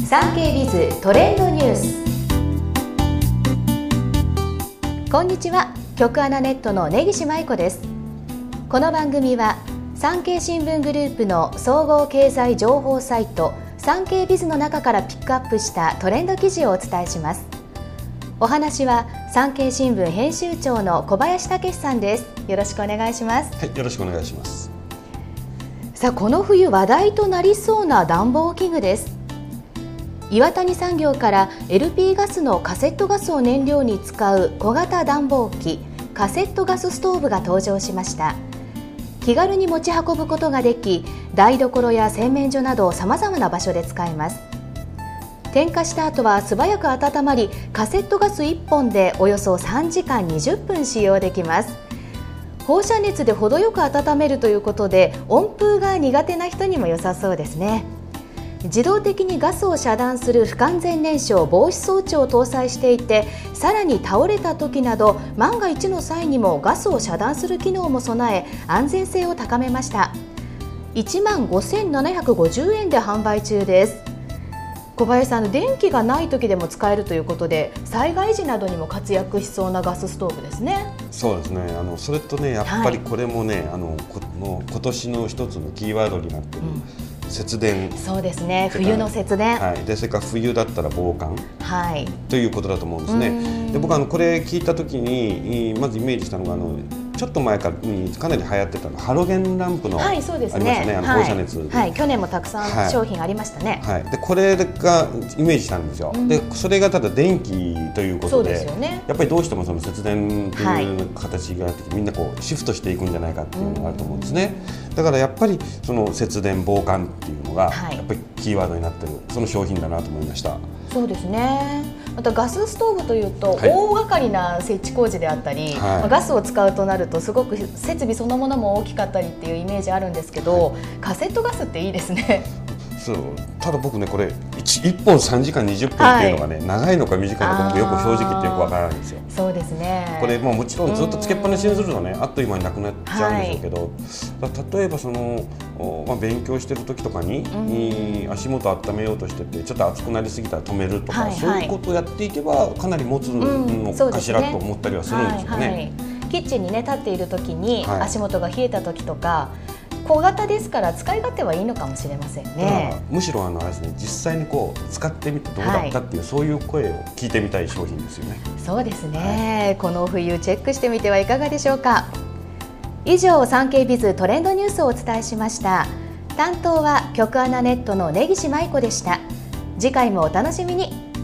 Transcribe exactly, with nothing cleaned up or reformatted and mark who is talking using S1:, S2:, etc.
S1: 産経ビズトレンドニュース。こんにちは、局アナネットの根岸舞子です。この番組は産経新聞グループの総合経済情報サイト産経ビズの中からピックアップしたトレンド記事をお伝えします。お話は産経新聞編集長の小林武史さんです。よろしくお願いします。
S2: はい、よろしくお願いします。
S1: さあ、この冬話題となりそうな暖房器具です。岩谷産業から エルピー ガスのカセットガスを燃料に使う小型暖房機カセットガスストーブが登場しました。気軽に持ち運ぶことができ、台所や洗面所などさまざまな場所で使えます。点火した後は素早く温まり、カセットガスいっぽんでおよそさんじかんにじゅっぷん使用できます。放射熱で程よく温めるということで、温風が苦手な人にも良さそうですね。自動的にガスを遮断する不完全燃焼防止装置を搭載していて、さらに倒れた時など万が一の際にもガスを遮断する機能も備え、安全性を高めました。いちまんごせんななひゃくごじゅうえんで販売中です。小林さん、電気がない時でも使えるということで、災害時などにも活躍しそうなガスストーブですね。
S2: そうですね。あのそれとね、やっぱりこれもね、はい、あのこの今年の一つのキーワードになっている、うん、節電。
S1: そうですね、冬の節電、
S2: はい、でそれから冬だったら防寒、
S1: はい、
S2: ということだと思うんですね。で僕はあのこれ聞いた時にまずイメージしたのが、あのちょっと前から、うん、かなり流行ってたのハロゲンランプの、はい、そうですね、ありましたね、あの放射熱、はい
S1: はい、去年もたくさん商品ありましたね。
S2: はいはい、でこれがイメージしたんですよ。うん、でそれがただ電気ということ で, で、ね、やっぱりどうしてもその節電という形があって、はい、みんなこうシフトしていくんじゃないかっていうのがあると思うんですね。だからやっぱりその節電防寒っていうのが、はい、やっぱりキーワードになってるその商品だなと思いました。
S1: そうですね。またガスストーブというと、はい、大掛かりな設置工事であったり、はい、まあ、ガスを使うとなるとすごく設備そのものも大きかったりっていうイメージあるんですけど、はい、カセットガスっていいですね。そう
S2: ただ僕ね、これ 1, いっぽんさんじかんにじゅっぷんっていうのがね、はい、長いのか短いのか僕よく正直言ってよくわからないんですよ。
S1: そうですね。
S2: これもうもちろんずっとつけっぱなしにするとね、あっという間になくなっちゃうんでしょうけど、はい、例えばその、まあ、勉強してる時とかに、に足元温めようとしててちょっと熱くなりすぎたら止めるとか、はいはい、そういうことをやっていけばかなり持つのかしらと思ったりはするんですよね。はいはい、
S1: キッチンに、ね、立っている時に足元が冷えた時とか、はい、小型ですから使い勝手はいいのかもしれませんね。
S2: むしろあのあれですね、実際にこう使ってみてどうだったっていう、はい、そういう声を聞いてみたい商品ですよね。
S1: そうですね、はい、この冬チェックしてみてはいかがでしょうか。以上、産経ビズトレンドニュースをお伝えしました。担当は局アナネットの根岸舞子でした。次回もお楽しみに。